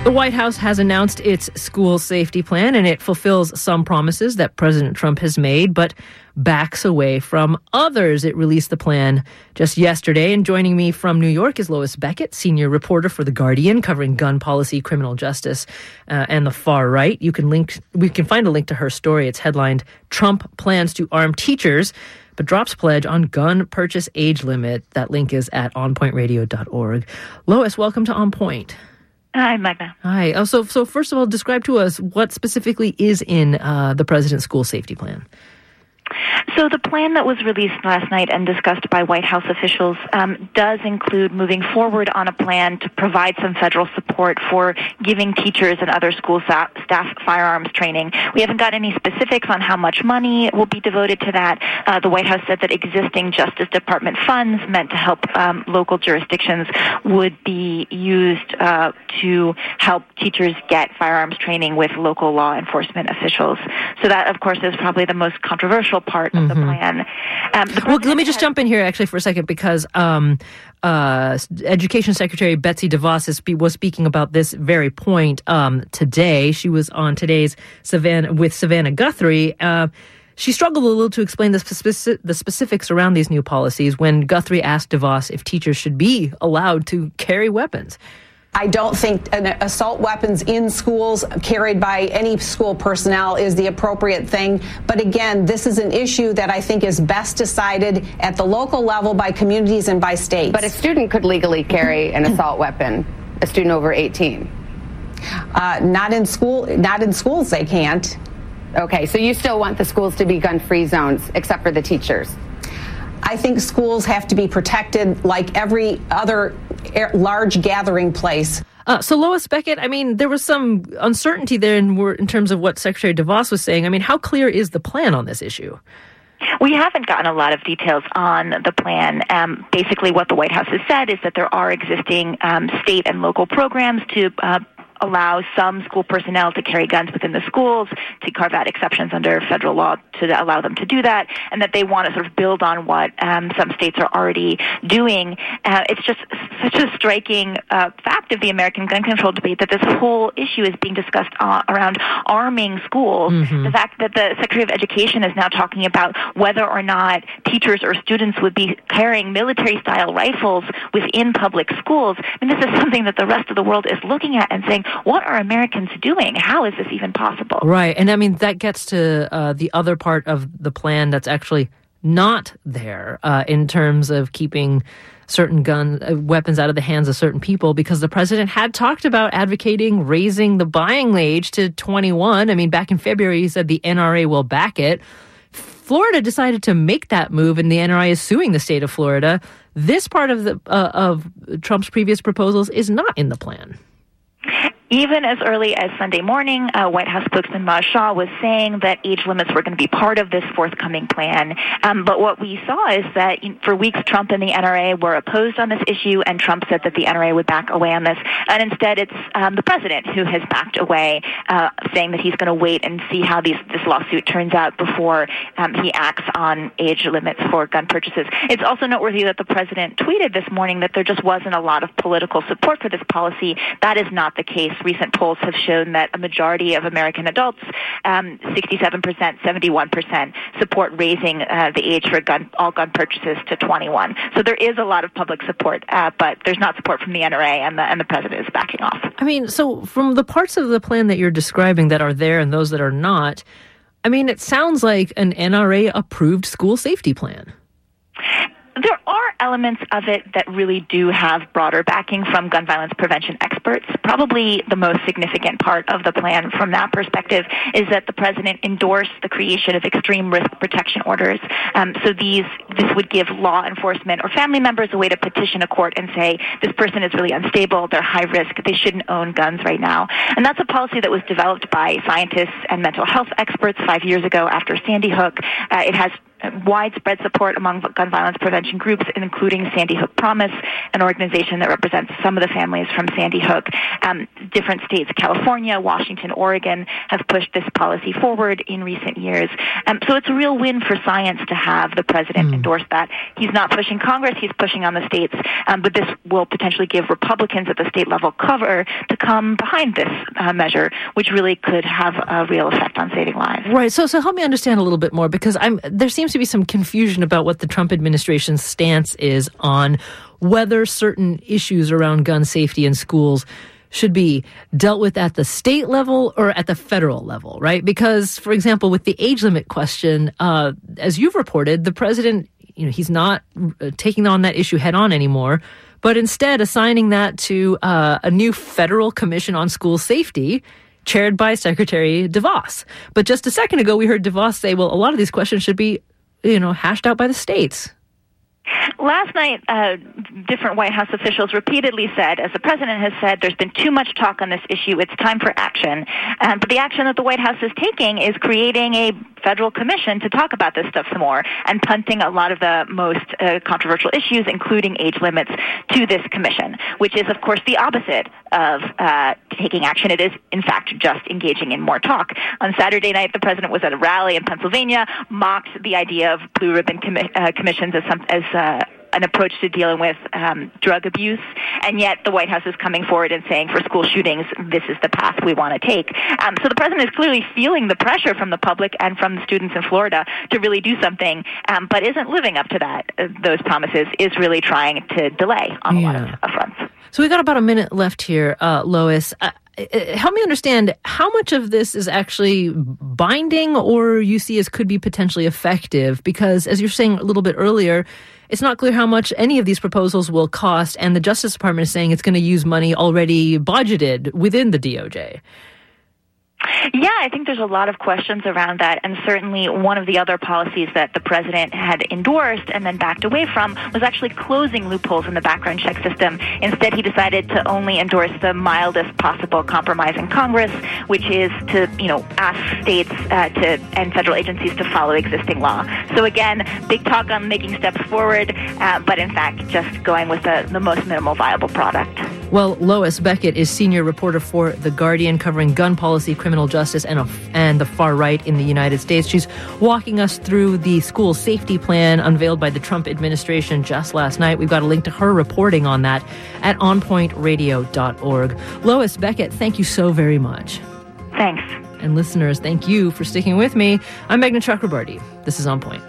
The White House has announced its school safety plan, and it fulfills some promises that President Trump has made, but backs away from others. It released the plan just yesterday, and joining me from New York is Lois Beckett, senior reporter for The Guardian, covering gun policy, criminal justice, and the far right. We can find a link to her story. It's headlined, "Trump Plans to Arm Teachers, but drops pledge on gun purchase age limit." That link is at onpointradio.org. Lois, welcome to On Point. Hi, Magna. Hi. So first of all, describe to us what specifically is in the president's school safety plan. So the plan that was released last night and discussed by White House officials does include moving forward on a plan to provide some federal support for giving teachers and other school staff firearms training. We haven't got any specifics on how much money will be devoted to that. The White House said that existing Justice Department funds meant to help local jurisdictions would be used to help teachers get firearms training with local law enforcement officials. So that, of course, is probably the most controversial part of the plan. Well, let me just jump in here actually for a second, because Education Secretary Betsy DeVos was speaking about this very point today. She was on today's Savannah Guthrie. She struggled a little to explain the specifics around these new policies when Guthrie asked DeVos if teachers should be allowed to carry weapons. I don't think assault weapons in schools carried by any school personnel is the appropriate thing. But again, this is an issue that I think is best decided at the local level by communities and by states. But a student could legally carry an assault weapon, a student over 18. Not in schools, they can't. Okay, so you still want the schools to be gun-free zones, except for the teachers? I think schools have to be protected like every other large gathering place. So Lois Beckett, I mean, there was some uncertainty there in terms of what Secretary DeVos was saying. I mean, how clear is the plan on this issue? We haven't gotten a lot of details on the plan. Basically, what the White House has said is that there are existing state and local programs to allow some school personnel to carry guns within the schools, to carve out exceptions under federal law to allow them to do that, and that they want to sort of build on what some states are already doing. It's just such a striking fact of the American gun control debate that this whole issue is being discussed around arming schools. Mm-hmm. The fact that the Secretary of Education is now talking about whether or not teachers or students would be carrying military-style rifles within public schools. I mean, this is something that the rest of the world is looking at and saying, what are Americans doing? How is this even possible? Right. And I mean, that gets to the other part of the plan that's actually not there in terms of keeping certain weapons out of the hands of certain people, because the president had talked about advocating raising the buying age to 21. I mean, back in February, he said the NRA will back it. Florida decided to make that move, and the NRA is suing the state of Florida. This part of Trump's previous proposals is not in the plan. Even as early as Sunday morning, White House spokesman Maj Shaw was saying that age limits were going to be part of this forthcoming plan. But what we saw is that for weeks, Trump and the NRA were opposed on this issue, and Trump said that the NRA would back away on this. And instead, it's the president who has backed away, saying that he's going to wait and see how this lawsuit turns out before he acts on age limits for gun purchases. It's also noteworthy that the president tweeted this morning that there just wasn't a lot of political support for this policy. That is not the case. Recent polls have shown that a majority of American adults, 67%, 71%, support raising the age for all gun purchases to 21. So there is a lot of public support, but there's not support from the NRA, and the president is backing off. I mean, so from the parts of the plan that you're describing that are there and those that are not, I mean, it sounds like an NRA-approved school safety plan. There are elements of it that really do have broader backing from gun violence prevention experts. Probably the most significant part of the plan from that perspective is that the president endorsed the creation of extreme risk protection orders. So this would give law enforcement or family members a way to petition a court and say, this person is really unstable, they're high risk, they shouldn't own guns right now. And that's a policy that was developed by scientists and mental health experts 5 years ago after Sandy Hook. It has widespread support among gun violence prevention groups, including Sandy Hook Promise, an organization that represents some of the families from Sandy Hook. Different states, California, Washington, Oregon, have pushed this policy forward in recent years. So it's a real win for science to have the president endorse that. He's not pushing Congress, he's pushing on the states, but this will potentially give Republicans at the state level cover to come behind this measure, which really could have a real effect on saving lives. Right. So help me understand a little bit more, because there seems to be some confusion about what the Trump administration's stance is on whether certain issues around gun safety in schools should be dealt with at the state level or at the federal level, right? Because, for example, with the age limit question, as you've reported, the president, he's not taking on that issue head on anymore, but instead assigning that to a new federal commission on school safety chaired by Secretary DeVos. But just a second ago, we heard DeVos say, well, a lot of these questions should be, hashed out by the states. Last night, different White House officials repeatedly said, as the president has said, there's been too much talk on this issue. It's time for action. But the action that the White House is taking is creating a federal commission to talk about this stuff some more and punting a lot of the most controversial issues, including age limits, to this commission, which is, of course, the opposite of taking action. It is, in fact, just engaging in more talk. On Saturday night, the president was at a rally in Pennsylvania, mocked the idea of blue ribbon commissions as an approach to dealing with drug abuse, and yet the White House is coming forward and saying for school shootings, this is the path we want to take. So the president is clearly feeling the pressure from the public and from the students in Florida to really do something, but isn't living up to that. Those promises, is really trying to delay on a lot of fronts. So we got about a minute left here, Lois. Help me understand how much of this is actually binding or you see as could be potentially effective, because as you're saying a little bit earlier, it's not clear how much any of these proposals will cost, and the Justice Department is saying it's going to use money already budgeted within the DOJ. Yeah, I think there's a lot of questions around that, and certainly one of the other policies that the president had endorsed and then backed away from was actually closing loopholes in the background check system. Instead, he decided to only endorse the mildest possible compromise in Congress, which is to, ask states and federal agencies to follow existing law. So again, big talk on making steps forward, but in fact, just going with the most minimal viable product. Well, Lois Beckett is senior reporter for The Guardian, covering gun policy, criminal justice, and the far right in the United States. She's walking us through the school safety plan unveiled by the Trump administration just last night. We've got a link to her reporting on that at onpointradio.org. Lois Beckett, thank you so very much. Thanks. And listeners, thank you for sticking with me. I'm Meghna Chakrabarti. This is On Point.